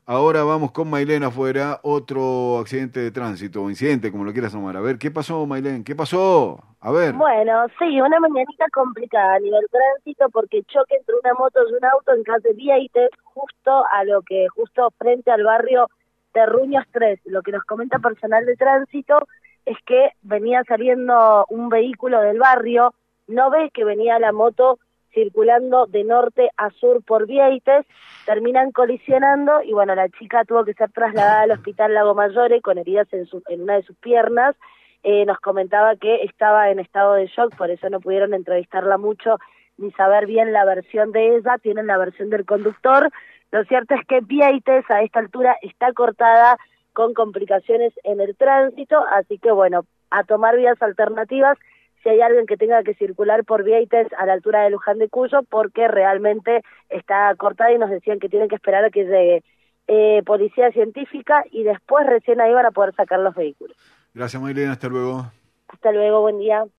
Ahora vamos con Mailén afuera, otro accidente de tránsito, o incidente, como lo quieras llamar. A ver, ¿qué pasó, Mailén? ¿Qué pasó? A ver. Bueno, sí, una mañanita complicada a nivel tránsito porque choque entre una moto y un auto en calle Vieites, justo frente al barrio Terruños 3. Lo que nos comenta personal de tránsito es que venía saliendo un vehículo del barrio, no ve que venía la moto circulando de norte a sur por Vieites, terminan colisionando y bueno, la chica tuvo que ser trasladada al hospital Lago Mayore con heridas en una de sus piernas. Nos comentaba que estaba en estado de shock, por eso no pudieron entrevistarla mucho ni saber bien la versión de ella, tienen la versión del conductor. Lo cierto es que Vieites a esta altura está cortada con complicaciones en el tránsito, así que bueno, a tomar vías alternativas si hay alguien que tenga que circular por Vieites a la altura de Luján de Cuyo, porque realmente está cortada y nos decían que tienen que esperar a que llegue policía científica y después recién ahí van a poder sacar los vehículos. Gracias, Mailén, hasta luego. Hasta luego, buen día.